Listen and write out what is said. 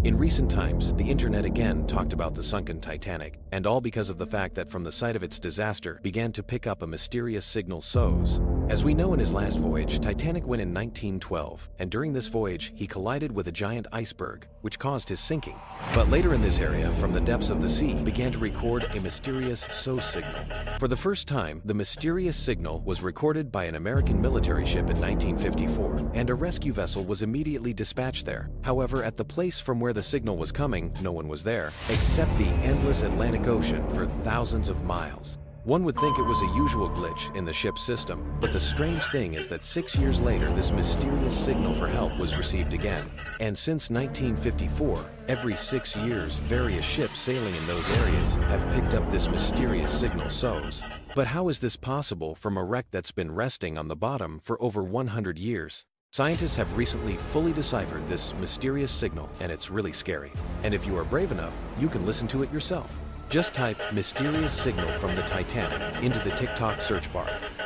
In recent times, the internet again talked about the sunken Titanic, and all because of the fact that from the site of its disaster began to pick up a mysterious signal SOS. As we know, in his last voyage, Titanic went in 1912, and during this voyage, he collided with a giant iceberg, which caused his sinking. But later in this area, from the depths of the sea, began to record a mysterious SOS signal. For the first time, the mysterious signal was recorded by an American military ship in 1954, and a rescue vessel was immediately dispatched there. However, at the place from where the signal was coming, no one was there, except the endless Atlantic Ocean for thousands of miles. One would think it was a usual glitch in the ship's system, but the strange thing is that 6 years later, this mysterious signal for help was received again. And since 1954, every 6 years, various ships sailing in those areas have picked up this mysterious signal SOS. But how is this possible from a wreck that's been resting on the bottom for over 100 years? Scientists have recently fully deciphered this mysterious signal, and it's really scary. And if you are brave enough, you can listen to it yourself. Just type "mysterious signal from the Titanic" into the TikTok search bar.